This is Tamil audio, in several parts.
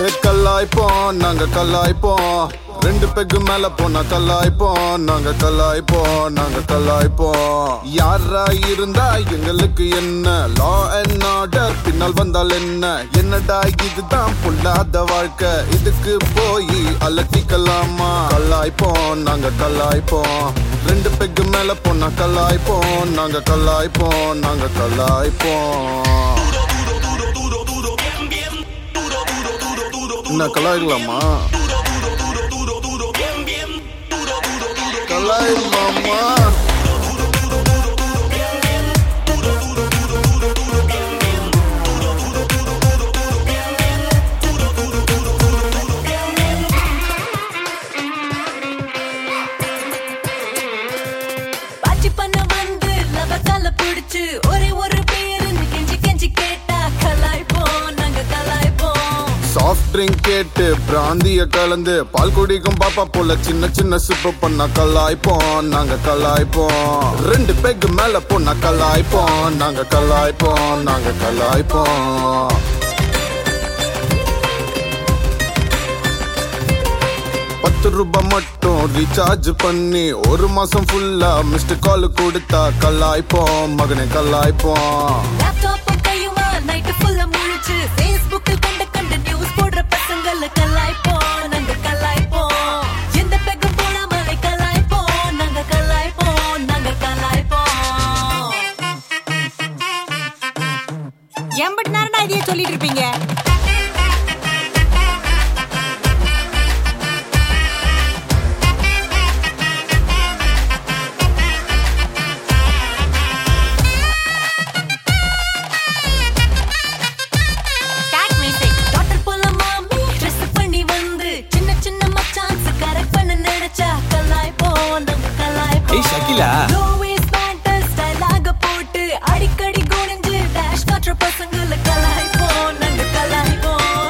கல்லாய்ப்போம் நாங்க கல்லாய்ப்போம். ரெண்டு பெக்கு மேல போனா கல்லாய்ப்போம் நாங்க கல்லாய்ப்போம் நாங்க கல்லாய்ப்போம். யாரா இருந்தா எங்களுக்கு என்ன? லா அண்ட் ஆர்டர் பின்னால் வந்தால் என்ன? என்னடா இதுதான் பொல்லாத வாழ்க்கை, இதுக்கு போய் அலட்டிக்கலாமா? கல்லாய்ப்போம் நாங்க கல்லாய்ப்போம். ரெண்டு பெக்கு மேல போனா கல்லாய்ப்போம் நாங்க கல்லாய்ப்போம் நாங்க கல்லாய்ப்போம். என்ன கலாய்க்கலாமா? கலாய்க்கலாமா? சாஃப்ட் ட்ரிங்க் கேட்டு பிராந்திய கலந்து பால் குடிக்கும் பாப்பா போல சின்ன சின்ன சிப்பு பண்ணா கல்லாய்ப்போம் நாங்க கல்லாய்ப்போம். ரெண்டு பெக் மேல போனா கல்லாய்ப்போம் நாங்க கல்லாய்ப்போம் நாங்க கல்லாய்ப்போம். ₹10 மட்டும் ரீசார்ஜ் பண்ணி ஒரு மாசம் ஃபுல்லா மிஸ்டு கால் கொடுத்தா கல்லாய்ப்போம் மகனே கல்லாய்ப்போம். எம்பட்டு நேரம்டா இதையே சொல்லிட்டு இருப்பீங்க? அடிக்கடி குனிஞ்சு டேஷ் காற்ற பசங்களை கலாய்ப்போம் நாங்க கலாய்ப்போம்.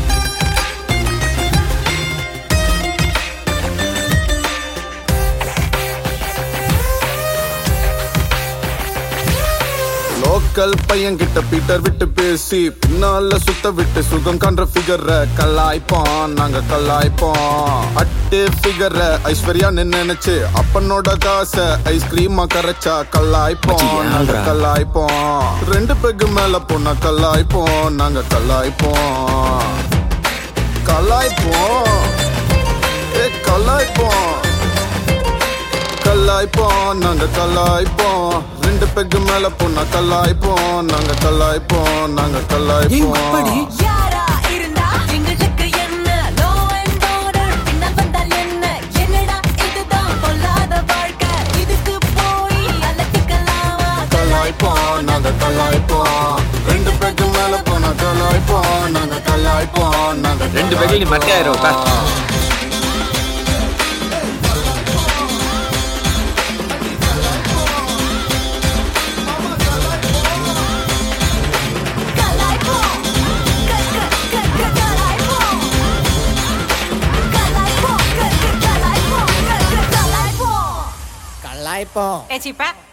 லோக்கல் பையன் கிட்ட பீட்டர் விட்டு பேசி பின்னால சுத்த விட்டு சுகம் காண்ற ஃபிகர கல்லாய்ப்போம் நாங்க கல்லாய்ப்போம். அட்டு ஃபிகர ஐஸ்வர்யான்னு நினைச்சு அப்பனோட காசை ஐஸ்கிரீமா கரைச்சா கல்லாய்ப்போம் நாங்க கல்லாய்ப்போம். ரெண்டு பெக்கு மேல போனா கல்லாய்ப்போம் நாங்க கல்லாய்ப்போம் கல்லாய்ப்போம் கல்லாய்ப்போம் கல்லாய்ப்போம் நாங்க கல்லாய்ப்போம். ரெண்டு பெக்கு மேல போனா கல்லாய்ப்போம் நாங்க கல்லாய்ப்போம் நாங்க கல்லாய்ப்போம். யாரா இருந்தா எங்களுக்கு என்ன? லோ அண்ட் ஆர்டர் பின்னால் வந்தால் என்ன? என்னடா இதுதான் பொல்லாத வாழ்க்கை, இதுக்கு போய் அலட்டிக்கலாமா? கல்லாய்ப்போம் நாங்க கல்லாய்ப்போம். ரெண்டு பெக்கு மேல போனா கல்லாய்ப்போம் நாங்க கல்லாய்ப்போம் நாங்க ரெண்டு பெக்கு நீ மட்டையாயிரும். ஏச்சிப்பா